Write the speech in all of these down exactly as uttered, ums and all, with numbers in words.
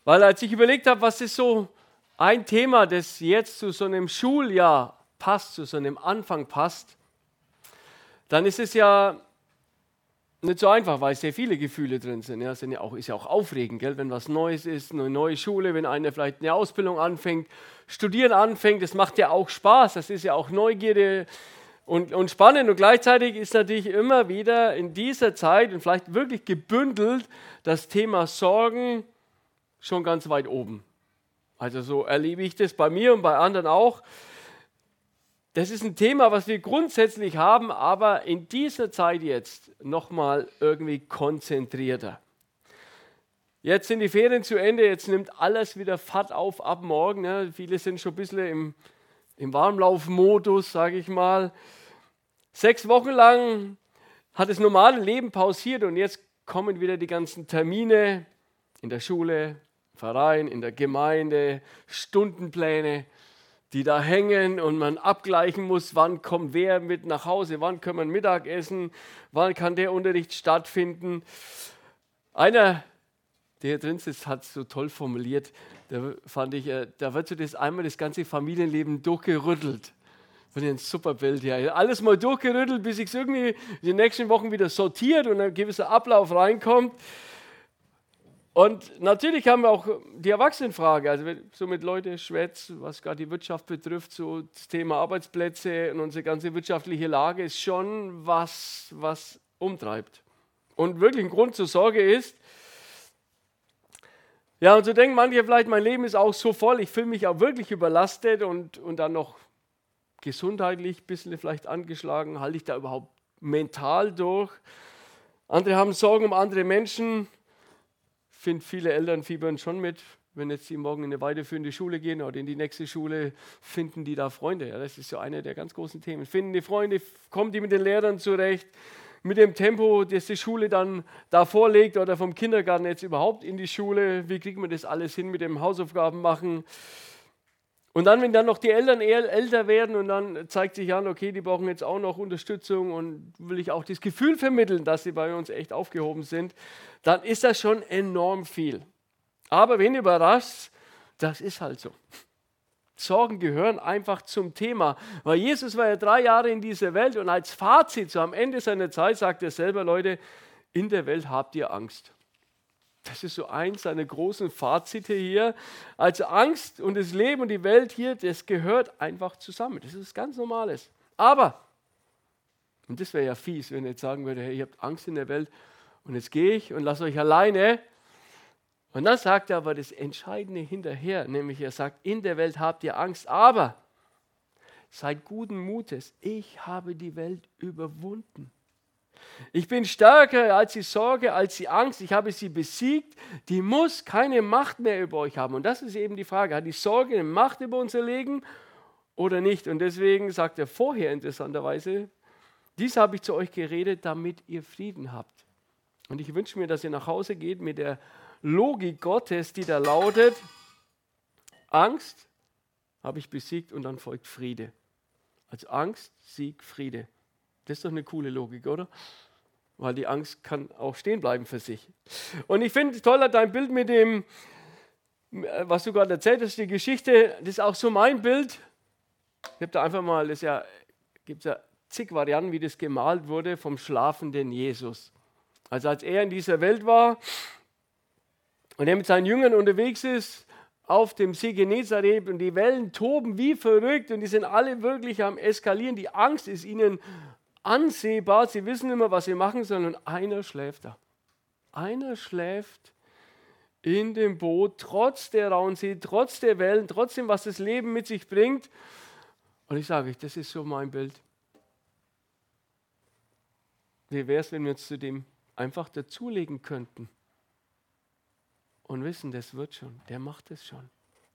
Weil als ich überlegt habe, was ist so ein Thema, das jetzt zu so einem Schuljahr passt, zu so einem Anfang passt, dann ist es ja nicht so einfach, weil sehr viele Gefühle drin sind. Ja, sind ja auch, ist ja auch aufregend, gell? Wenn was Neues ist, eine neue Schule, wenn einer vielleicht eine Ausbildung anfängt, studieren anfängt, das macht ja auch Spaß, das ist ja auch Neugierde und, und spannend. Und gleichzeitig ist natürlich immer wieder in dieser Zeit und vielleicht wirklich gebündelt das Thema Sorgen schon ganz weit oben. Also so erlebe ich das bei mir und bei anderen auch. Das ist ein Thema, was wir grundsätzlich haben, aber in dieser Zeit jetzt nochmal irgendwie konzentrierter. Jetzt sind die Ferien zu Ende, jetzt nimmt alles wieder Fahrt auf ab morgen. Ne? Viele sind schon ein bisschen im, im Warmlaufmodus, sage ich mal. Sechs Wochen lang hat das normale Leben pausiert und jetzt kommen wieder die ganzen Termine in der Schule, im Verein, in der Gemeinde, Stundenpläne, die da hängen und man abgleichen muss, wann kommt wer mit nach Hause, wann können wir Mittag essen, wann kann der Unterricht stattfinden. Einer, der hier drin sitzt, hat es so toll formuliert, da fand ich, da wird so das einmal das ganze Familienleben durchgerüttelt. Finde ich ein super Bild hier. Alles mal durchgerüttelt, bis ich es irgendwie in den nächsten Wochen wieder sortiert und ein gewisser Ablauf reinkommt. Und natürlich haben wir auch die Erwachsenenfrage, also so mit Leuten schwätzt, was gerade die Wirtschaft betrifft, so das Thema Arbeitsplätze und unsere ganze wirtschaftliche Lage ist schon was, was umtreibt. Und wirklich ein Grund zur Sorge ist, ja, und so denken manche vielleicht, mein Leben ist auch so voll, ich fühle mich auch wirklich überlastet und, und dann noch gesundheitlich ein bisschen vielleicht angeschlagen, halte ich da überhaupt mental durch. Andere haben Sorgen um andere Menschen. Ich finde, viele Eltern fiebern schon mit, wenn jetzt die morgen in eine weiterführende Schule gehen oder in die nächste Schule, finden die da Freunde. Ja, das ist so eine der ganz großen Themen. Finden die Freunde, kommen die mit den Lehrern zurecht, mit dem Tempo, das die Schule dann da vorlegt oder vom Kindergarten jetzt überhaupt in die Schule. Wie kriegen wir das alles hin mit dem Hausaufgaben machen? Und dann, wenn dann noch die Eltern eher älter werden und dann zeigt sich an, okay, die brauchen jetzt auch noch Unterstützung und will ich auch das Gefühl vermitteln, dass sie bei uns echt aufgehoben sind, dann ist das schon enorm viel. Aber wen überrascht, das ist halt so. Sorgen gehören einfach zum Thema, weil Jesus war ja drei Jahre in dieser Welt und als Fazit, so am Ende seiner Zeit, sagt er selber, Leute, in der Welt habt ihr Angst. Das ist so eins seiner großen Fazite hier. Also Angst und das Leben und die Welt hier, das gehört einfach zusammen. Das ist ganz Normales. Aber, und das wäre ja fies, wenn ihr jetzt sagen würde, hey, ihr habt Angst in der Welt und jetzt gehe ich und lasse euch alleine. Und dann sagt er aber das Entscheidende hinterher, nämlich er sagt, in der Welt habt ihr Angst, aber seid guten Mutes, ich habe die Welt überwunden. Ich bin stärker als die Sorge, als die Angst. Ich habe sie besiegt. Die muss keine Macht mehr über euch haben. Und das ist eben die Frage. Hat die Sorge eine Macht über unser Leben oder nicht? Und deswegen sagt er vorher interessanterweise, dies habe ich zu euch geredet, damit ihr Frieden habt. Und ich wünsche mir, dass ihr nach Hause geht mit der Logik Gottes, die da lautet, Angst habe ich besiegt und dann folgt Friede. Also Angst, Sieg, Friede. Das ist doch eine coole Logik, oder? Weil die Angst kann auch stehen bleiben für sich. Und ich finde es toll, dein Bild mit dem, was du gerade erzählt hast, die Geschichte, das ist auch so mein Bild. Ich habe da einfach mal, es ja, gibt ja zig Varianten, wie das gemalt wurde, vom schlafenden Jesus. Also als er in dieser Welt war und er mit seinen Jüngern unterwegs ist, auf dem See Genezareth und die Wellen toben wie verrückt und die sind alle wirklich am Eskalieren. Die Angst ist ihnen ansehbar, sie wissen immer, was sie machen sollen und einer schläft da. Einer schläft in dem Boot, trotz der rauen See, trotz der Wellen, trotzdem, was das Leben mit sich bringt. Und ich sage euch, das ist so mein Bild. Wie wäre es, wenn wir uns zu dem einfach dazulegen könnten und wissen, das wird schon, der macht es schon.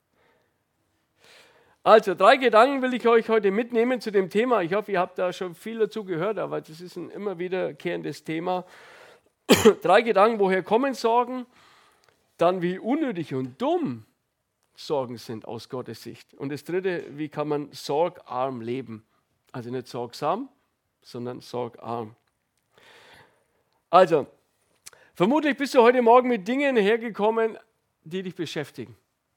Also, drei Gedanken will ich euch heute mitnehmen zu dem Thema. Ich hoffe, ihr habt da schon viel dazu gehört, aber das ist ein immer wiederkehrendes Thema. Drei Gedanken, woher kommen Sorgen? Dann, wie unnötig und dumm Sorgen sind aus Gottes Sicht. Und das dritte, wie kann man sorgarm leben? Also nicht sorgsam, sondern sorgarm. Also, vermutlich bist du heute Morgen mit Dingen hergekommen, die dich beschäftigen.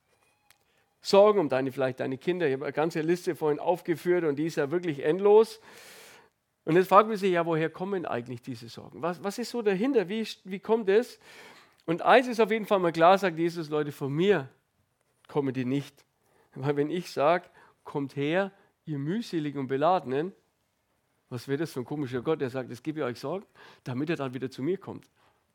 Sorgen um deine, vielleicht deine Kinder. Ich habe eine ganze Liste vorhin aufgeführt und die ist ja wirklich endlos. Und jetzt fragt man sich ja, woher kommen eigentlich diese Sorgen? Was, was ist so dahinter? Wie, wie kommt es? Und eins ist auf jeden Fall mal klar, sagt Jesus, Leute, von mir kommen die nicht. Weil wenn ich sage, kommt her, ihr mühseligen und Beladenen, was wäre das für ein komischer Gott, der sagt, das gebe ich euch Sorgen, damit er dann wieder zu mir kommt.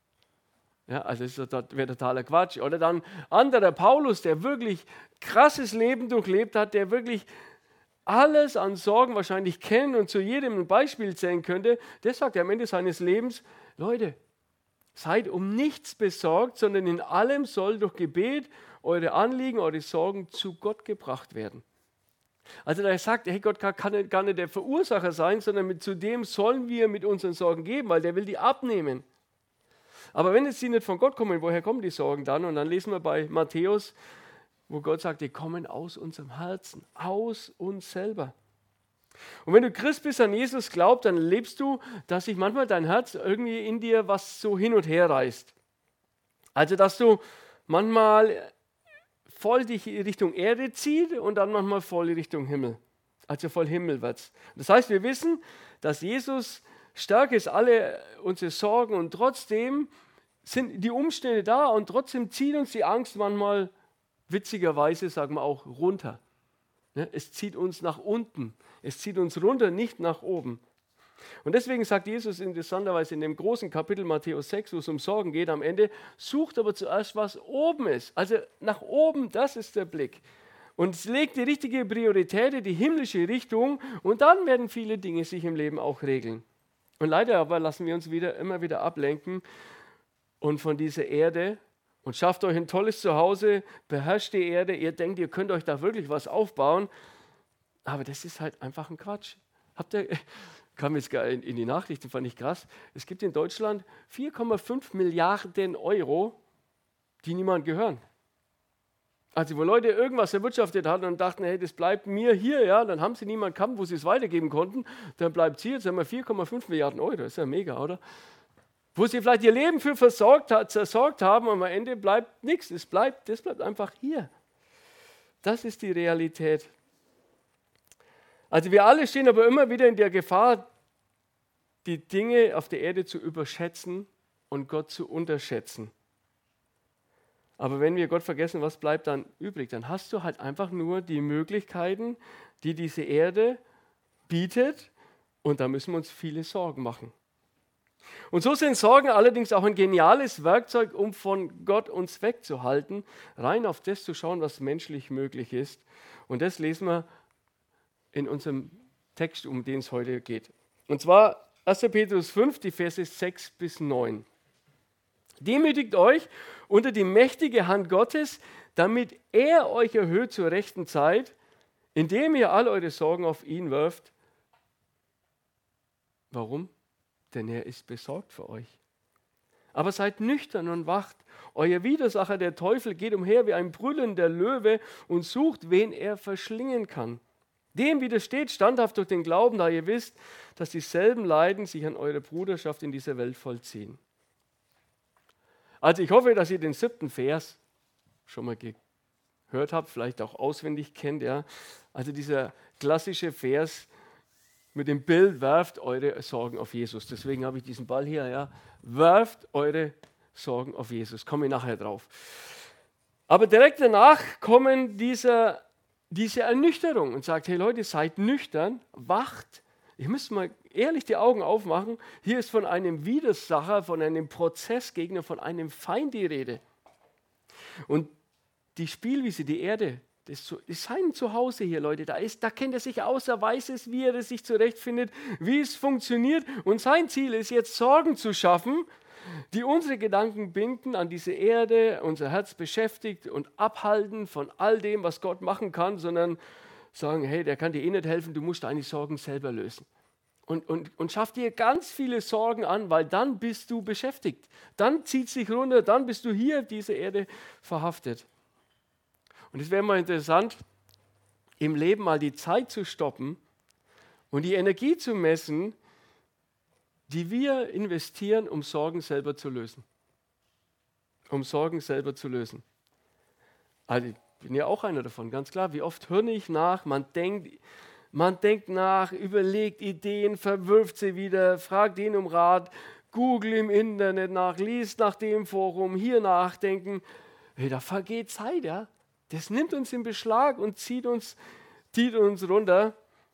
Ja, also das wäre totaler Quatsch. Oder dann anderer Paulus, der wirklich krasses Leben durchlebt hat, der wirklich alles an Sorgen wahrscheinlich kennen und zu jedem ein Beispiel zählen könnte, der sagt am Ende seines Lebens, Leute, seid um nichts besorgt, sondern in allem soll durch Gebet eure Anliegen, eure Sorgen zu Gott gebracht werden. Also er sagt, hey, Gott kann, kann gar nicht der Verursacher sein, sondern mit, zu dem sollen wir mit unseren Sorgen geben, weil der will die abnehmen. Aber wenn jetzt die nicht von Gott kommen, woher kommen die Sorgen dann? Und dann lesen wir bei Matthäus, wo Gott sagt, die kommen aus unserem Herzen, aus uns selber. Und wenn du Christ bist, an Jesus glaubst, dann lebst du, dass sich manchmal dein Herz irgendwie in dir was so hin und her reißt. Also, dass du manchmal voll dich Richtung Erde zieht und dann manchmal voll Richtung Himmel. Also voll himmelwärts. Das heißt, wir wissen, dass Jesus stärker ist, alle unsere Sorgen und trotzdem sind die Umstände da und trotzdem zieht uns die Angst manchmal, witzigerweise sagen wir auch, runter. Es zieht uns nach unten. Es zieht uns runter, nicht nach oben. Und deswegen sagt Jesus interessanterweise in dem großen Kapitel Matthäus sechs, wo es um Sorgen geht, am Ende, sucht aber zuerst, was oben ist. Also nach oben, das ist der Blick. Und legt die richtige Priorität, die himmlische Richtung und dann werden viele Dinge sich im Leben auch regeln. Und leider aber lassen wir uns wieder, immer wieder ablenken und von dieser Erde und schafft euch ein tolles Zuhause, beherrscht die Erde, ihr denkt, ihr könnt euch da wirklich was aufbauen, aber das ist halt einfach ein Quatsch. Habt ihr, kam jetzt in, in die Nachrichten, fand ich krass, es gibt in Deutschland vier Komma fünf Milliarden Euro, die niemand gehören. Also wo Leute irgendwas erwirtschaftet hatten und dachten, hey, das bleibt mir hier, ja, dann haben sie niemanden gehabt, wo sie es weitergeben konnten, dann bleibt es hier, jetzt haben wir vier Komma fünf Milliarden Euro, das ist ja mega, oder? Wo sie vielleicht ihr Leben für versorgt, zersorgt haben und am Ende bleibt nichts, es bleibt, das bleibt einfach hier. Das ist die Realität. Also wir alle stehen aber immer wieder in der Gefahr, die Dinge auf der Erde zu überschätzen und Gott zu unterschätzen. Aber wenn wir Gott vergessen, was bleibt dann übrig? Dann hast du halt einfach nur die Möglichkeiten, die diese Erde bietet und da müssen wir uns viele Sorgen machen. Und so sind Sorgen allerdings auch ein geniales Werkzeug, um von Gott uns wegzuhalten, rein auf das zu schauen, was menschlich möglich ist. Und das lesen wir in unserem Text, um den es heute geht. Und zwar erster Petrus fünf, die Verse sechs bis neun. Demütigt euch unter die mächtige Hand Gottes, damit er euch erhöht zur rechten Zeit, indem ihr all eure Sorgen auf ihn wirft. Warum? Denn er ist besorgt für euch. Aber seid nüchtern und wacht. Euer Widersacher, der Teufel, geht umher wie ein brüllender Löwe und sucht, wen er verschlingen kann. Dem widersteht standhaft durch den Glauben, da ihr wisst, dass dieselben Leiden sich an eurer Bruderschaft in dieser Welt vollziehen. Also ich hoffe, dass ihr den siebten Vers schon mal gehört habt, vielleicht auch auswendig kennt. Ja. Also dieser klassische Vers mit dem Bild, werft eure Sorgen auf Jesus. Deswegen habe ich diesen Ball hier. Ja. Werft eure Sorgen auf Jesus. Komme ich nachher drauf. Aber direkt danach kommen dieser, diese Ernüchterung und sagt, hey Leute, seid nüchtern, wacht. Ihr müsst mal ehrlich die Augen aufmachen. Hier ist von einem Widersacher, von einem Prozessgegner, von einem Feind die Rede. Und die Spielwiese, die Erde, das ist sein Zuhause hier, Leute. Da, ist, da kennt er sich aus, er weiß es, wie er sich zurechtfindet, wie es funktioniert. Und sein Ziel ist jetzt, Sorgen zu schaffen, die unsere Gedanken binden an diese Erde, unser Herz beschäftigt und abhalten von all dem, was Gott machen kann, sondern sagen, hey, der kann dir eh nicht helfen, du musst deine Sorgen selber lösen. Und, und, und schaff dir ganz viele Sorgen an, weil dann bist du beschäftigt. Dann zieht es dich runter, dann bist du hier auf dieser Erde verhaftet. Und es wäre mal interessant, im Leben mal die Zeit zu stoppen und die Energie zu messen, die wir investieren, um Sorgen selber zu lösen. Um Sorgen selber zu lösen. Also ich bin ja auch einer davon, ganz klar. Wie oft höre ich nach, man denkt, man denkt nach, überlegt Ideen, verwirft sie wieder, fragt den um Rat, Google im Internet nach, liest nach dem Forum, hier nachdenken. Hey, da vergeht Zeit, ja. Das nimmt uns in Beschlag und zieht uns, zieht uns runter.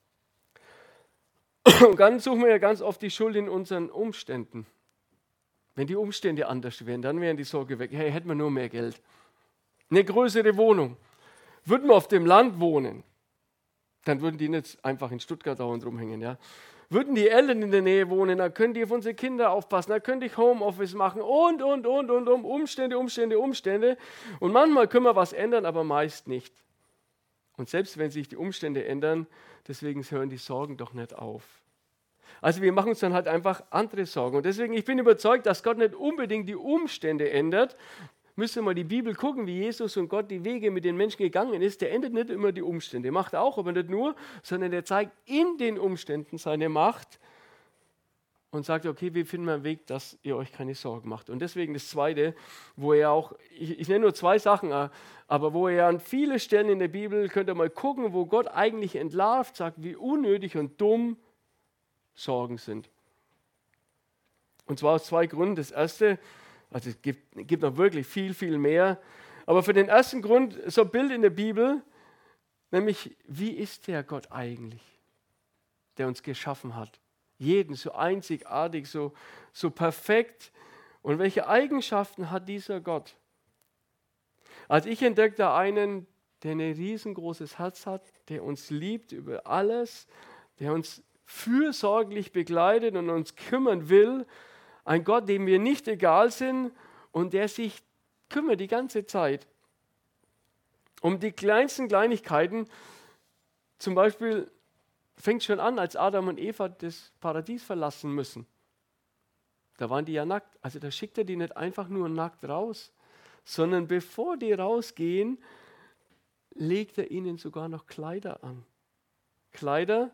Und dann suchen wir ja ganz oft die Schuld in unseren Umständen. Wenn die Umstände anders wären, dann wären die Sorge weg. Hey, hätten wir nur mehr Geld. Eine größere Wohnung. Würden wir auf dem Land wohnen, dann würden die nicht einfach in Stuttgart dauernd rumhängen. Ja? Würden die Eltern in der Nähe wohnen, dann können die auf unsere Kinder aufpassen, dann könnte ich Homeoffice machen und, und, und, und, um Umstände, Umstände, Umstände. Und manchmal können wir was ändern, aber meist nicht. Und selbst wenn sich die Umstände ändern, deswegen hören die Sorgen doch nicht auf. Also wir machen uns dann halt einfach andere Sorgen. Und deswegen, ich bin überzeugt, dass Gott nicht unbedingt die Umstände ändert. Müsst ihr mal die Bibel gucken, wie Jesus und Gott die Wege mit den Menschen gegangen ist. Der ändert nicht immer die Umstände. Macht er auch, aber nicht nur, sondern der zeigt in den Umständen seine Macht und sagt, okay, wir finden einen Weg, dass ihr euch keine Sorgen macht. Und deswegen das Zweite, wo er auch, ich, ich nenne nur zwei Sachen, aber wo er an viele Stellen in der Bibel, könnt ihr mal gucken, wo Gott eigentlich entlarvt, sagt, wie unnötig und dumm Sorgen sind. Und zwar aus zwei Gründen. Das erste, also es gibt, gibt noch wirklich viel, viel mehr, aber für den ersten Grund, so ein Bild in der Bibel, nämlich, wie ist der Gott eigentlich, der uns geschaffen hat? Jeden so einzigartig, so, so perfekt. Und welche Eigenschaften hat dieser Gott? Also ich entdecke da einen, der ein riesengroßes Herz hat, der uns liebt über alles, der uns fürsorglich begleitet und uns kümmern will. Ein Gott, dem wir nicht egal sind und der sich kümmert die ganze Zeit. Um die kleinsten Kleinigkeiten, zum Beispiel fängt schon an, als Adam und Eva das Paradies verlassen müssen. Da waren die ja nackt. Also da schickt er die nicht einfach nur nackt raus, sondern bevor die rausgehen, legt er ihnen sogar noch Kleider an. Kleider,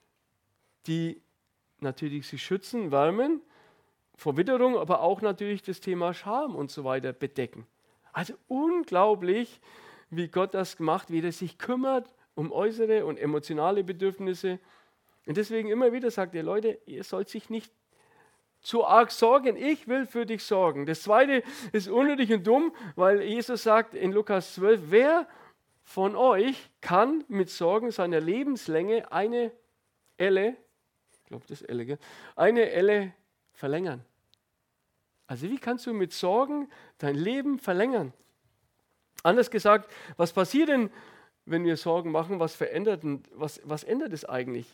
die natürlich sie schützen, wärmen, vor Witterung, aber auch natürlich das Thema Scham und so weiter bedecken. Also unglaublich, wie Gott das gemacht, wie er sich kümmert um äußere und emotionale Bedürfnisse. Und deswegen immer wieder sagt er, Leute, ihr sollt sich nicht zu arg sorgen, ich will für dich sorgen. Das Zweite ist unnötig und dumm, weil Jesus sagt in Lukas zwölf, wer von euch kann mit Sorgen seiner Lebenslänge eine Elle, ich glaube das Elle, gell? eine Elle verlängern. Also wie kannst du mit Sorgen dein Leben verlängern? Anders gesagt, was passiert denn, wenn wir Sorgen machen? Was verändert was, was ändert es eigentlich?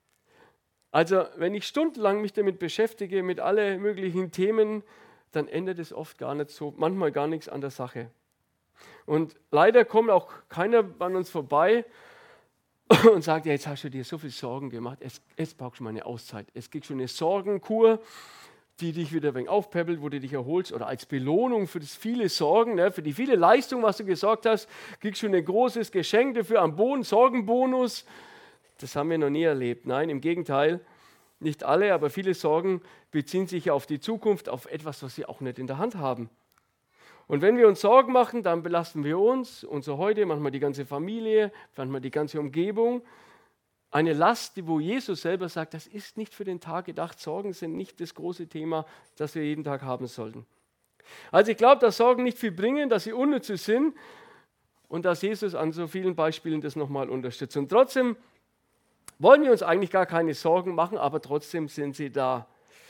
Also wenn ich stundenlang mich damit beschäftige, mit allen möglichen Themen, dann ändert es oft gar nicht so, manchmal gar nichts an der Sache. Und leider kommt auch keiner an uns vorbei und sagt, ja, jetzt hast du dir so viel Sorgen gemacht, jetzt, jetzt brauchst du mal eine Auszeit. Es gibt schon eine Sorgenkur, die dich wieder ein wenig aufpäppelt, wo du dich erholst, oder als Belohnung für das viele Sorgen, ne, für die viele Leistung, was du gesorgt hast, kriegst du ein großes Geschenk dafür am Boden, Sorgenbonus. Das haben wir noch nie erlebt. Nein, im Gegenteil, nicht alle, aber viele Sorgen beziehen sich auf die Zukunft, auf etwas, was wir auch nicht in der Hand haben. Und wenn wir uns Sorgen machen, dann belasten wir uns, unser Heute, manchmal die ganze Familie, manchmal die ganze Umgebung. Eine Last, wo Jesus selber sagt, das ist nicht für den Tag gedacht. Sorgen sind nicht das große Thema, das wir jeden Tag haben sollten. Also ich glaube, dass Sorgen nicht viel bringen, dass sie unnütz sind und dass Jesus an so vielen Beispielen das nochmal unterstützt. Und trotzdem wollen wir uns eigentlich gar keine Sorgen machen, aber trotzdem sind sie da.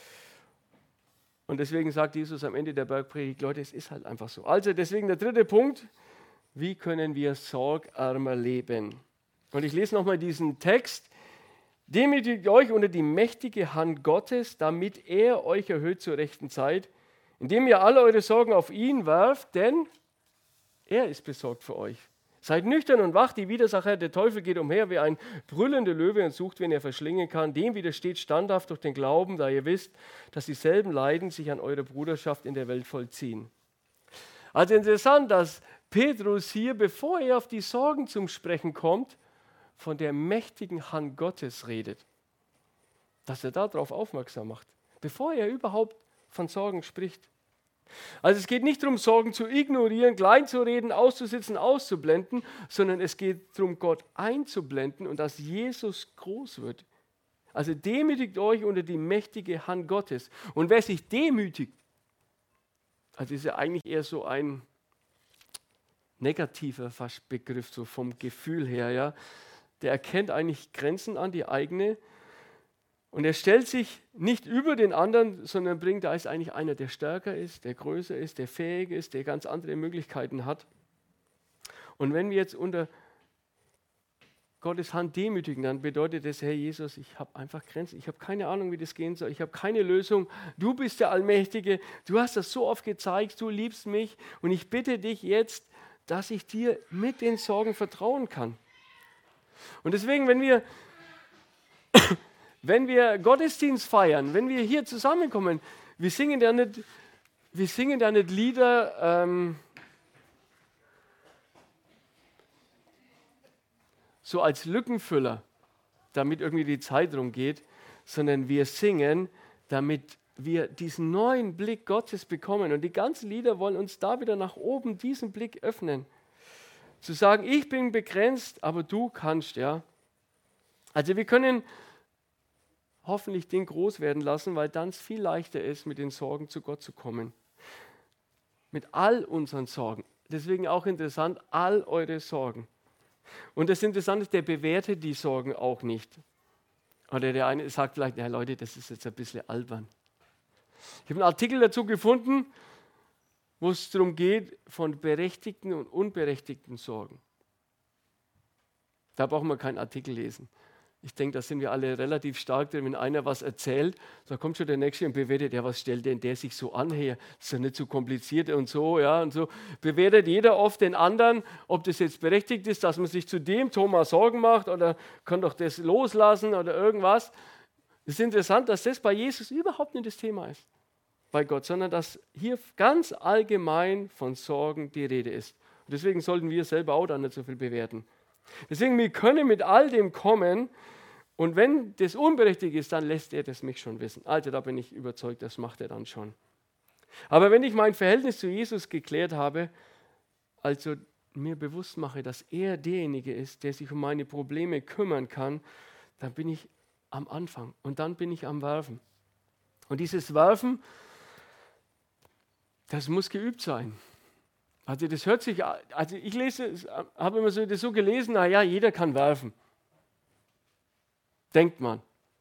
Und deswegen sagt Jesus am Ende der Bergpredigt, Leute, es ist halt einfach so. Also deswegen der dritte Punkt, wie können wir sorgärmer leben? Und ich lese nochmal diesen Text. Demütigt euch unter die mächtige Hand Gottes, damit er euch erhöht zur rechten Zeit, indem ihr alle eure Sorgen auf ihn werft, denn er ist besorgt für euch. Seid nüchtern und wach, die Widersacher, der Teufel geht umher wie ein brüllender Löwe und sucht, wen er verschlingen kann. Dem widersteht standhaft durch den Glauben, da ihr wisst, dass dieselben Leiden sich an eurer Bruderschaft in der Welt vollziehen. Also interessant, dass Petrus hier, bevor er auf die Sorgen zum Sprechen kommt, von der mächtigen Hand Gottes redet. Dass er darauf aufmerksam macht, bevor er überhaupt von Sorgen spricht. Also es geht nicht darum, Sorgen zu ignorieren, kleinzureden, auszusitzen, auszublenden, sondern es geht darum, Gott einzublenden und dass Jesus groß wird. Also demütigt euch unter die mächtige Hand Gottes. Und wer sich demütigt, also ist ja eigentlich eher so ein negativer fast Begriff, so vom Gefühl her, ja, der erkennt eigentlich Grenzen an, die eigene. Und er stellt sich nicht über den anderen, sondern bringt, da ist eigentlich einer, der stärker ist, der größer ist, der fähig ist, der ganz andere Möglichkeiten hat. Und wenn wir jetzt unter Gottes Hand demütigen, dann bedeutet das, Herr Jesus, ich habe einfach Grenzen, ich habe keine Ahnung, wie das gehen soll, ich habe keine Lösung. Du bist der Allmächtige, du hast das so oft gezeigt, du liebst mich und ich bitte dich jetzt, dass ich dir mit den Sorgen vertrauen kann. Und deswegen, wenn wir Wenn wir Gottesdienst feiern, wenn wir hier zusammenkommen, wir singen da nicht, wir singen da nicht Lieder, ähm, so als Lückenfüller, damit irgendwie die Zeit rumgeht, sondern wir singen, damit wir diesen neuen Blick Gottes bekommen. Und die ganzen Lieder wollen uns da wieder nach oben diesen Blick öffnen. Zu sagen, ich bin begrenzt, aber du kannst, ja. Also wir können hoffentlich den groß werden lassen, weil dann es viel leichter ist, mit den Sorgen zu Gott zu kommen. Mit all unseren Sorgen. Deswegen auch interessant, all eure Sorgen. Und das Interessante ist, der bewertet die Sorgen auch nicht. Oder der eine sagt vielleicht, ja Leute, das ist jetzt ein bisschen albern. Ich habe einen Artikel dazu gefunden, wo es darum geht, von berechtigten und unberechtigten Sorgen. Da brauchen wir keinen Artikel lesen. Ich denke, da sind wir alle relativ stark drin, wenn einer was erzählt, da kommt schon der Nächste und bewertet, ja, was stellt denn der sich so an her? Das ist ja nicht so kompliziert und so, ja, und so. Bewertet jeder oft den anderen, ob das jetzt berechtigt ist, dass man sich zu dem Thomas Sorgen macht oder kann doch das loslassen oder irgendwas. Es ist interessant, dass das bei Jesus überhaupt nicht das Thema ist, bei Gott, sondern dass hier ganz allgemein von Sorgen die Rede ist. Und deswegen sollten wir selber auch da nicht so viel bewerten. Deswegen, wir können mit all dem kommen und wenn das unberechtigt ist, dann lässt er das mich schon wissen. Also da bin ich überzeugt, das macht er dann schon. Aber wenn ich mein Verhältnis zu Jesus geklärt habe, also mir bewusst mache, dass er derjenige ist, der sich um meine Probleme kümmern kann, dann bin ich am Anfang und dann bin ich am Werfen. Und dieses Werfen, das muss geübt sein. Also das hört sich, also ich lese, habe immer so, das so gelesen, naja, jeder kann werfen. Denkt man.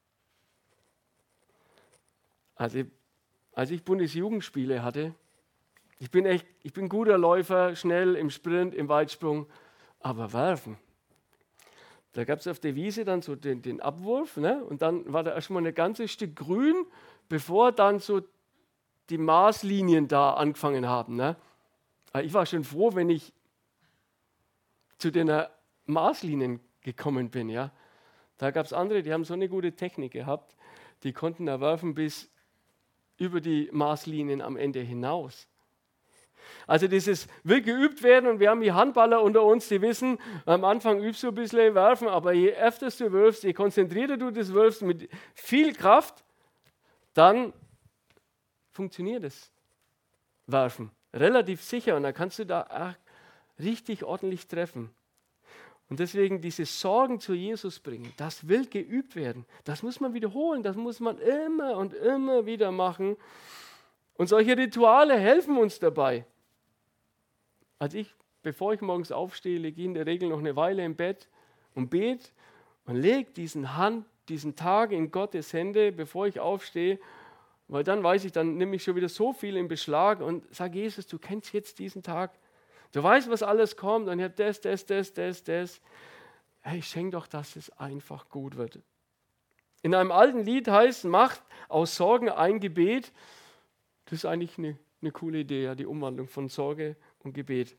Also als ich Bundesjugendspiele hatte, ich bin echt, ich bin guter Läufer, schnell im Sprint, im Weitsprung, aber werfen. Da gab es auf der Wiese dann so den, den Abwurf, ne? Und dann war da erstmal ein ganzes Stück grün, bevor dann so die Maßlinien da angefangen haben, ne? Ich war schon froh, wenn ich zu den Maßlinien gekommen bin. Ja. Da gab es andere, die haben so eine gute Technik gehabt, die konnten da werfen bis über die Maßlinien am Ende hinaus. Also dieses will geübt werden und wir haben die Handballer unter uns, die wissen, am Anfang übst du ein bisschen werfen, aber je öfter du wirfst, je konzentrierter du das wirfst mit viel Kraft, dann funktioniert das Werfen. Relativ sicher und dann kannst du da richtig ordentlich treffen. Und deswegen diese Sorgen zu Jesus bringen, das will geübt werden. Das muss man wiederholen, das muss man immer und immer wieder machen. Und solche Rituale helfen uns dabei. Also ich, bevor ich morgens aufstehe, lege ich in der Regel noch eine Weile im Bett und bete und lege diesen Hand, diesen Tag in Gottes Hände, bevor ich aufstehe. Weil dann weiß ich, dann nehme ich schon wieder so viel in Beschlag und sage, Jesus, du kennst jetzt diesen Tag. Du weißt, was alles kommt und ich habe das, das, das, das, das. Hey, schenk doch, dass es einfach gut wird. In einem alten Lied heißt, macht aus Sorgen ein Gebet. Das ist eigentlich eine, eine coole Idee, ja, die Umwandlung von Sorge und Gebet.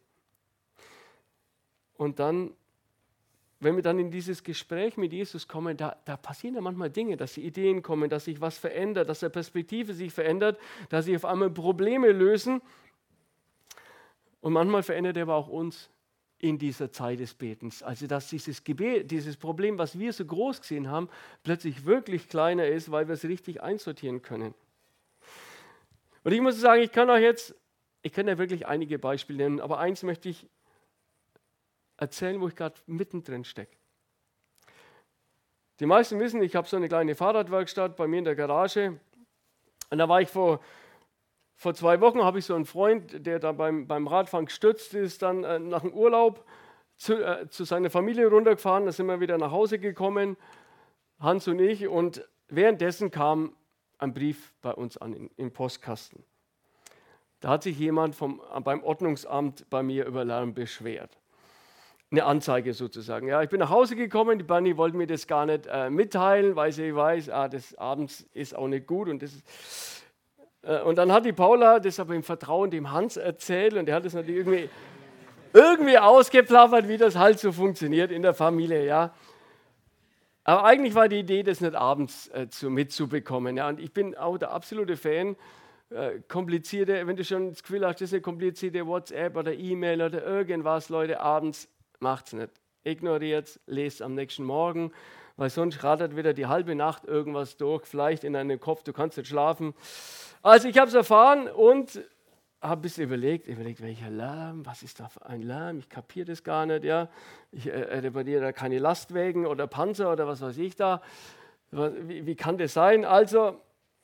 Und dann, wenn wir dann in dieses Gespräch mit Jesus kommen, da, da passieren ja manchmal Dinge, dass die Ideen kommen, dass sich was verändert, dass die Perspektive sich verändert, dass sich auf einmal Probleme lösen. Und manchmal verändert er aber auch uns in dieser Zeit des Betens. Also dass dieses Gebet, dieses Problem, was wir so groß gesehen haben, plötzlich wirklich kleiner ist, weil wir es richtig einsortieren können. Und ich muss sagen, ich kann euch jetzt ich kann ja wirklich einige Beispiele nennen, aber eins möchte ich erzählen, wo ich gerade mittendrin stecke. Die meisten wissen, ich habe so eine kleine Fahrradwerkstatt bei mir in der Garage. Und da war ich vor, vor zwei Wochen, habe ich so einen Freund, der da beim, beim Radfahren gestürzt ist, dann äh, nach dem Urlaub zu, äh, zu seiner Familie runtergefahren. Da sind wir wieder nach Hause gekommen, Hans und ich. Und währenddessen kam ein Brief bei uns an, in, im Postkasten. Da hat sich jemand vom, beim Ordnungsamt bei mir über Lärm beschwert. Eine Anzeige sozusagen. Ja, ich bin nach Hause gekommen, die Bunny wollte mir das gar nicht äh, mitteilen, weil sie weiß, ah, das abends ist auch nicht gut. Und, das ist, äh, und dann hat die Paula das aber im Vertrauen dem Hans erzählt und der hat das natürlich irgendwie, irgendwie ausgeplappert, wie das halt so funktioniert in der Familie. Ja. Aber eigentlich war die Idee, das nicht abends äh, zu, mitzubekommen. Ja. Und ich bin auch der absolute Fan, äh, komplizierte, wenn du schon das Gefühl hast, das ist eine komplizierte WhatsApp oder E-Mail oder irgendwas, Leute, abends macht es nicht. Ignoriert es, lest am nächsten Morgen, weil sonst rattert wieder die halbe Nacht irgendwas durch, vielleicht in deinem Kopf, du kannst nicht schlafen. Also ich habe es erfahren und habe ein bisschen überlegt, überlegt, welcher Lärm, was ist da für ein Lärm, ich kapiere das gar nicht, ja. Ich äh, repariere da keine Lastwagen oder Panzer oder was weiß ich da. Wie, wie kann das sein? Also,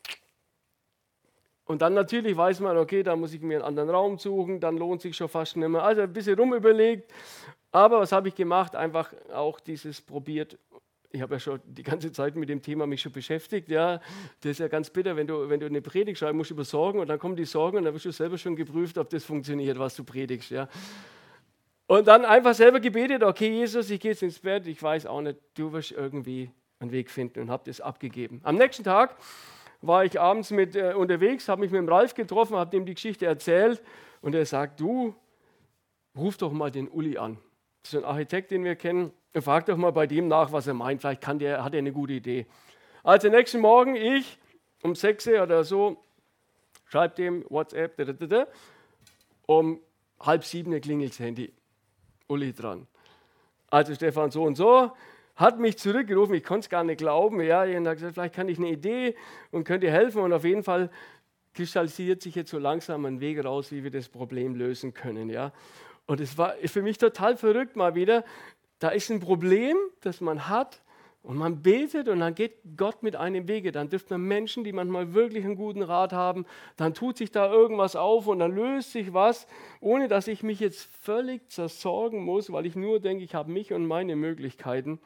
und dann natürlich weiß man, okay, da muss ich mir einen anderen Raum suchen, dann lohnt sich schon fast nicht mehr. Also ein bisschen rumüberlegt. Aber was habe ich gemacht? Einfach auch dieses probiert. Ich habe ja schon die ganze Zeit mit dem Thema mich schon beschäftigt. Ja, das ist ja ganz bitter, wenn du, wenn du eine Predigt schreiben musst über Sorgen und dann kommen die Sorgen und dann wirst du selber schon geprüft, ob das funktioniert, was du predigst. Ja. Und dann einfach selber gebetet, okay Jesus, ich gehe jetzt ins Bett, ich weiß auch nicht, du wirst irgendwie einen Weg finden und habe das abgegeben. Am nächsten Tag war ich abends mit äh, unterwegs, habe mich mit dem Ralf getroffen, habe ihm die Geschichte erzählt und er sagt, du, ruf doch mal den Uli an. Das ist ein Architekt, den wir kennen. Frag doch mal bei dem nach, was er meint. Vielleicht kann der, hat er eine gute Idee. Also nächsten Morgen, ich um sechs oder so, schreibe dem WhatsApp, da, da, da, um halb sieben klingelt das Handy. Uli dran. Also Stefan so und so, hat mich zurückgerufen, ich konnte es gar nicht glauben. Ja, ich habe gesagt, vielleicht kann ich eine Idee und könnt ihr helfen. Und auf jeden Fall kristallisiert sich jetzt so langsam ein Weg raus, wie wir das Problem lösen können. Ja. Und es war für mich total verrückt mal wieder. Da ist ein Problem, das man hat und man betet und dann geht Gott mit einem Wege. Dann trifft man Menschen, die manchmal wirklich einen guten Rat haben. Dann tut sich da irgendwas auf und dann löst sich was, ohne dass ich mich jetzt völlig zersorgen muss, weil ich nur denke, ich habe mich und meine Möglichkeiten.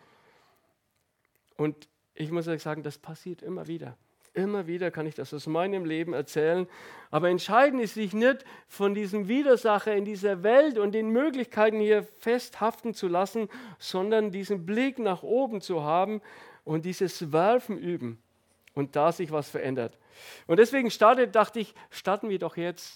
Und ich muss euch sagen, das passiert immer wieder. Immer wieder kann ich das aus meinem Leben erzählen. Aber entscheidend ist, sich nicht von diesem Widersacher in dieser Welt und den Möglichkeiten hier festhaften zu lassen, sondern diesen Blick nach oben zu haben und dieses Werfen üben und da sich was verändert. Und deswegen startet, dachte ich, starten wir doch jetzt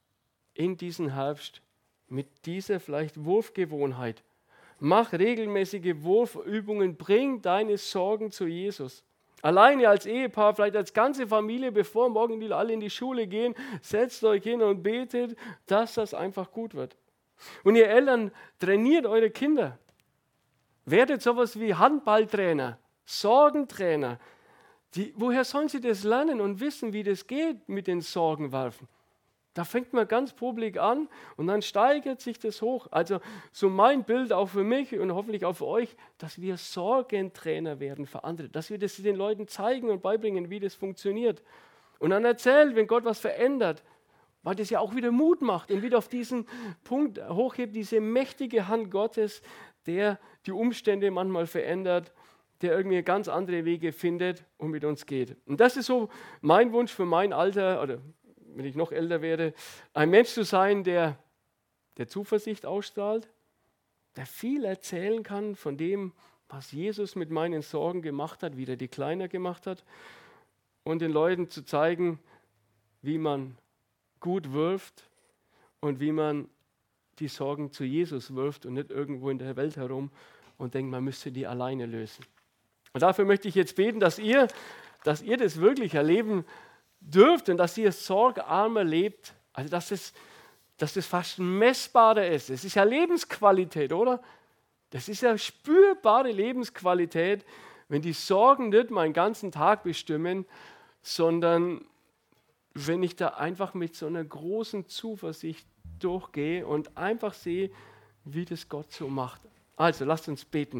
in diesen Herbst mit dieser vielleicht Wurfgewohnheit. Mach regelmäßige Wurfübungen, bring deine Sorgen zu Jesus. Alleine als Ehepaar, vielleicht als ganze Familie, bevor morgen die alle in die Schule gehen, setzt euch hin und betet, dass das einfach gut wird. Und ihr Eltern, trainiert eure Kinder. Werdet sowas wie Handballtrainer, Sorgentrainer. Die, woher sollen sie das lernen und wissen, wie das geht mit den Sorgenwerfen? Da fängt man ganz publik an und dann steigert sich das hoch. Also so mein Bild auch für mich und hoffentlich auch für euch, dass wir Sorgentrainer werden für andere, dass wir das den Leuten zeigen und beibringen, wie das funktioniert. Und dann erzählt, wenn Gott was verändert, weil das ja auch wieder Mut macht und wieder auf diesen Punkt hochhebt, diese mächtige Hand Gottes, der die Umstände manchmal verändert, der irgendwie ganz andere Wege findet und mit uns geht. Und das ist so mein Wunsch für mein Alter, oder wenn ich noch älter werde, ein Mensch zu sein, der, der Zuversicht ausstrahlt, der viel erzählen kann von dem, was Jesus mit meinen Sorgen gemacht hat, wie er die kleiner gemacht hat, und den Leuten zu zeigen, wie man gut wirft und wie man die Sorgen zu Jesus wirft und nicht irgendwo in der Welt herum und denkt, man müsste die alleine lösen. Und dafür möchte ich jetzt beten, dass ihr, dass ihr das wirklich erleben dürft und dass ihr sorgarmer lebt, also dass es, dass das fast messbarer ist. Es ist ja Lebensqualität, oder? Das ist ja spürbare Lebensqualität, wenn die Sorgen nicht meinen ganzen Tag bestimmen, sondern wenn ich da einfach mit so einer großen Zuversicht durchgehe und einfach sehe, wie das Gott so macht. Also, lasst uns beten.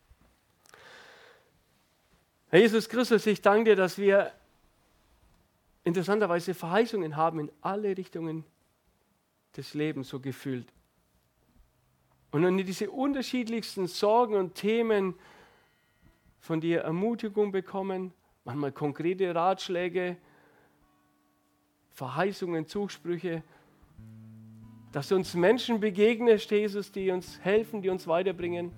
Herr Jesus Christus, ich danke dir, dass wir interessanterweise Verheißungen haben in alle Richtungen des Lebens, so gefühlt. Und wenn wir diese unterschiedlichsten Sorgen und Themen von dir Ermutigung bekommen, manchmal konkrete Ratschläge, Verheißungen, Zusprüche, dass du uns Menschen begegnest, Jesus, die uns helfen, die uns weiterbringen.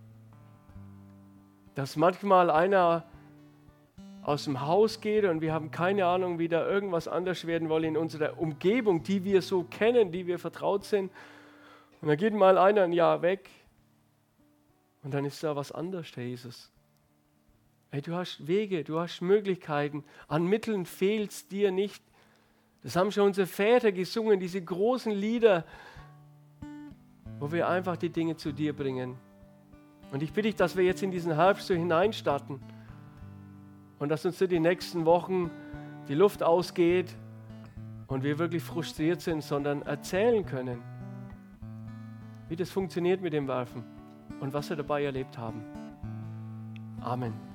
Dass manchmal einer aus dem Haus geht und wir haben keine Ahnung, wie da irgendwas anders werden soll in unserer Umgebung, die wir so kennen, die wir vertraut sind. Und dann geht mal einer ein Jahr weg und dann ist da was anderes, Herr Jesus. Hey, du hast Wege, du hast Möglichkeiten, an Mitteln fehlt es dir nicht. Das haben schon unsere Väter gesungen, diese großen Lieder, wo wir einfach die Dinge zu dir bringen. Und ich bitte dich, dass wir jetzt in diesen Herbst so hineinstarten und dass uns so die nächsten Wochen die Luft ausgeht und wir wirklich frustriert sind, sondern erzählen können, wie das funktioniert mit dem Werfen und was wir dabei erlebt haben. Amen.